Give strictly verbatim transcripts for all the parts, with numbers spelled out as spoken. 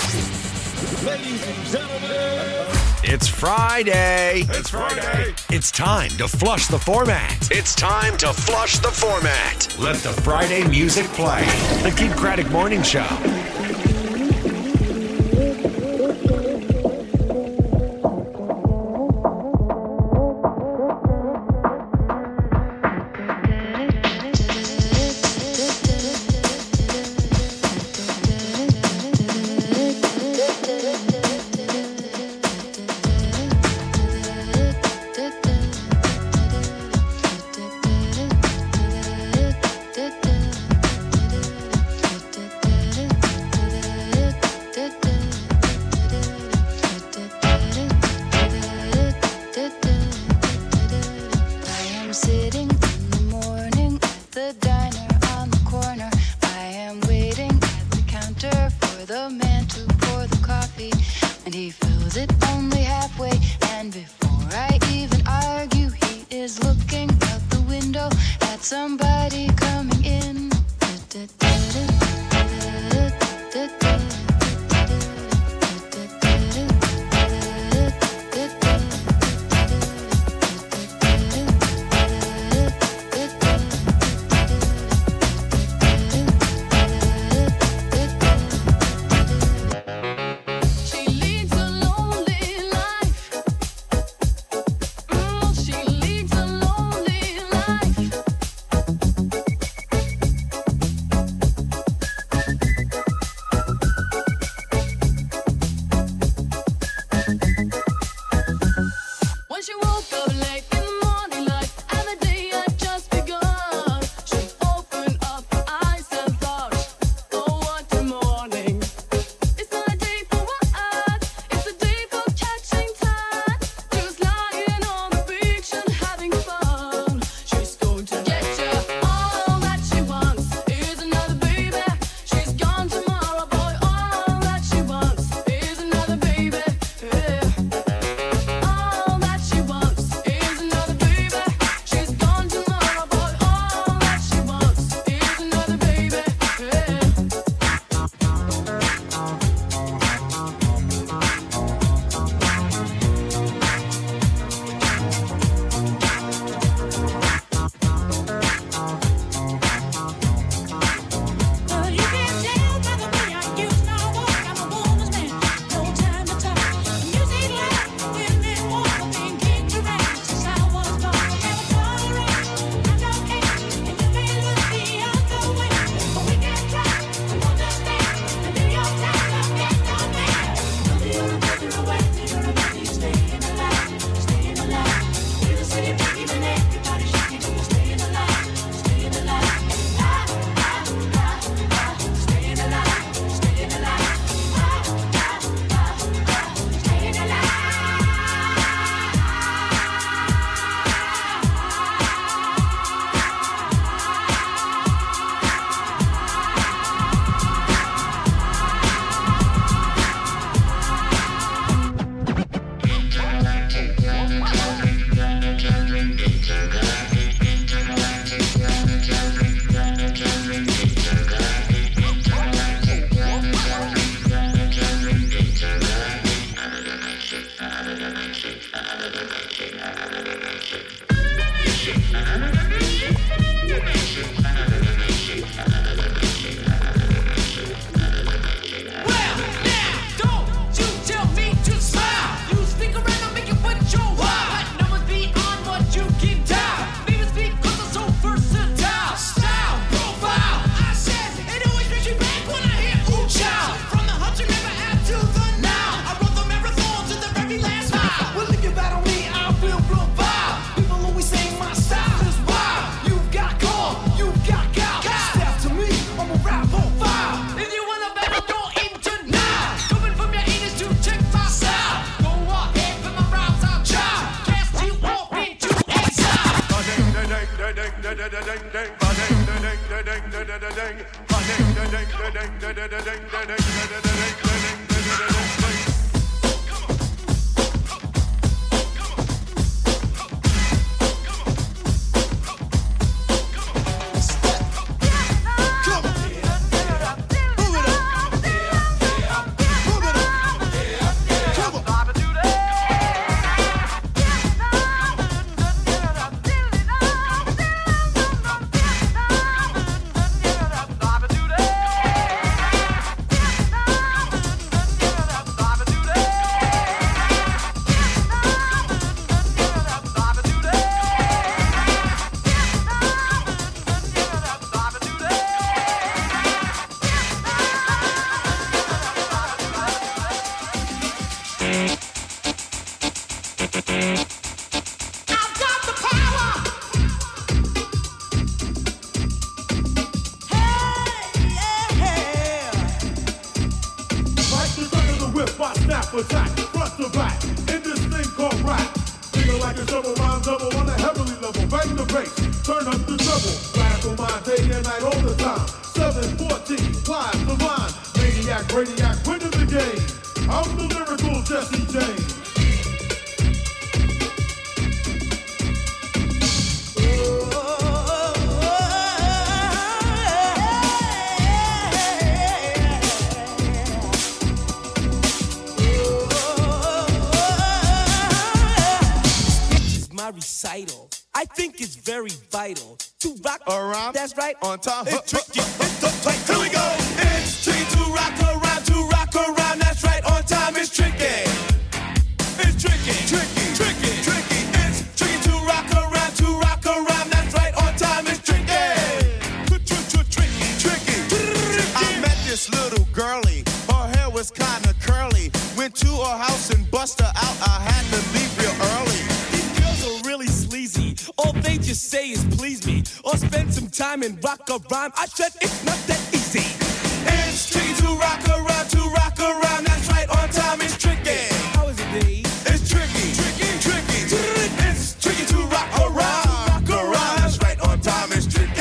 Ladies and gentlemen, It's Friday. it's Friday. It's time to flush the format. It's time to flush the format. Let the Friday music play. The Keith Craddock Morning Show. spot, snap, attack, front to back, in this thing called rap. Feel like a double rhyme double on a heavenly level. Bang the bass, turn up the treble. Blast on my day and night all the time. seven fourteen, live the line. Maniac, radiac, winning the game. I'm the lyrical Jesse James. Recital. I think it's very vital to rock around. That's right. On time. It's tricky. It's up, here we go. It's tricky to rock around, to rock around. That's right. On time. It's tricky. It's tricky. Tricky. Tricky. Tricky. It's tricky to rock around, to rock around. That's right. On time. It's tricky. Tricky. Tricky. I met this little girlie. Her hair was kinda curly. Went to her house and bust her out. I had to leave real early. Really sleazy. All they just say is please me, or spend some time and rock a rhyme. I said it's not that easy. It's tricky to rock around, to rock around. That's right, on time it's tricky. How is it, D? It's tricky, tricky, tricky. It's tricky to rock around, rock around. That's right, on time it's tricky.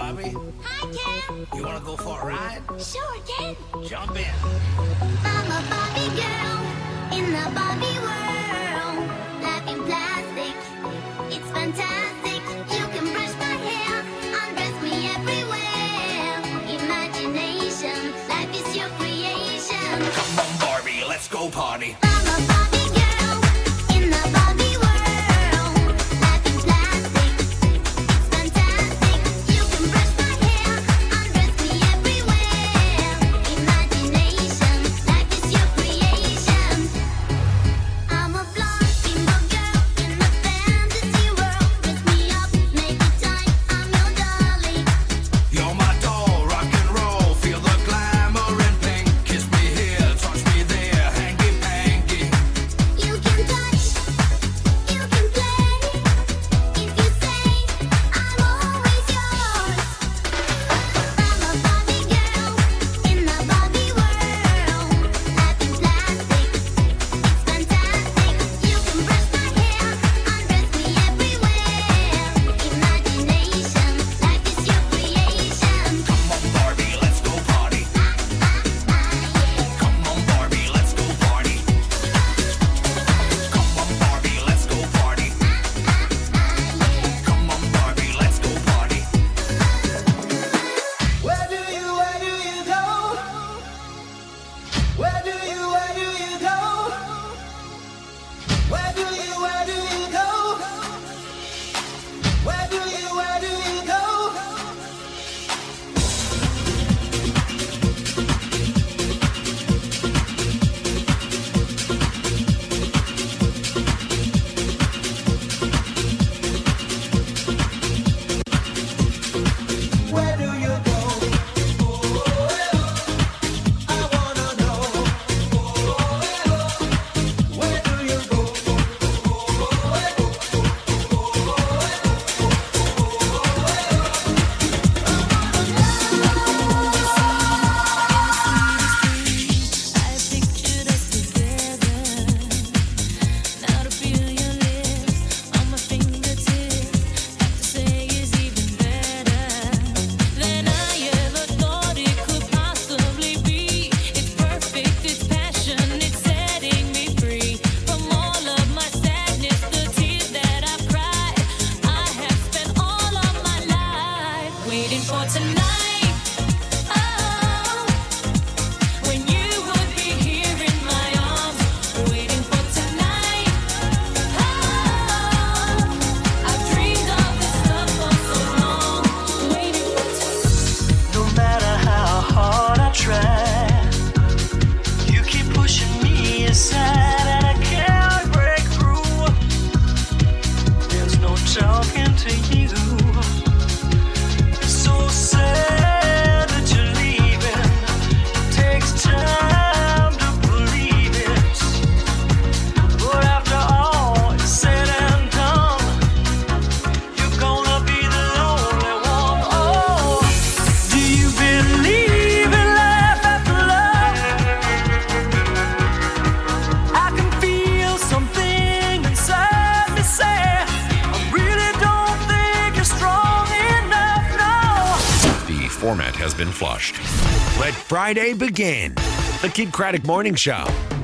Bobby. Hi, Ken. You wanna go for a ride? Sure, Ken. Jump in. I'm a Barbie girl in the Barbie world. Life in plastic, it's fantastic. You can brush my hair, undress me everywhere. Imagination, life is your creation. Come on, Barbie, let's go party. I'm a Barbie girl in the Barbie world. Life in plastic, it's fantastic. You can brush my hair, undress me everywhere. Imagination, life is your creation. I'm a blonde bimbo girl in the fantasy world. Dress me up, make it tight, I'm your dolly. You're my doll, rock and roll. Feel the glamour and pink. Kiss me here, touch me there. Hanky panky. You can touch, you can play. If you say, I'm always yours. I'm a Barbie girl in the Barbie world. Life in plastic, it's fantastic. You can brush my hair, undress me everywhere. Imagination, life is your creation. Come on, Barbie, let's go party. Come on, Barbie, let's go party. Come on, Barbie, let's go party. Come on, Barbie, let's go party. Where do you, where do you go? Where do you, where do you go? Where do you, where do you go? Where do you, where do you go? Where do you go? I wanna know. Where do you go? I pictured us together. Now to feel your lips on my fingertips, have to say is even better than I ever thought it could possibly be. It's perfect, it's passion, it's setting me free from all of my sadness, the tears that I've cried. I have spent all of my life waiting for tonight. Oh, when you would be here in my arms, waiting for tonight. Oh, I've dreamed of this love for so long, waiting for tonight. No matter how hard I try, you keep pushing me aside, and I can't break through. There's no talking to you. It's so sad that you're leaving. It takes time to believe it. But after all is said and done, you're gonna be the lonely one. Oh, do you believe in life after love? I can feel something inside me say, I really don't think you're strong enough, no. The format has been flushed. Let Friday begin. The Kid Craddock Morning Show.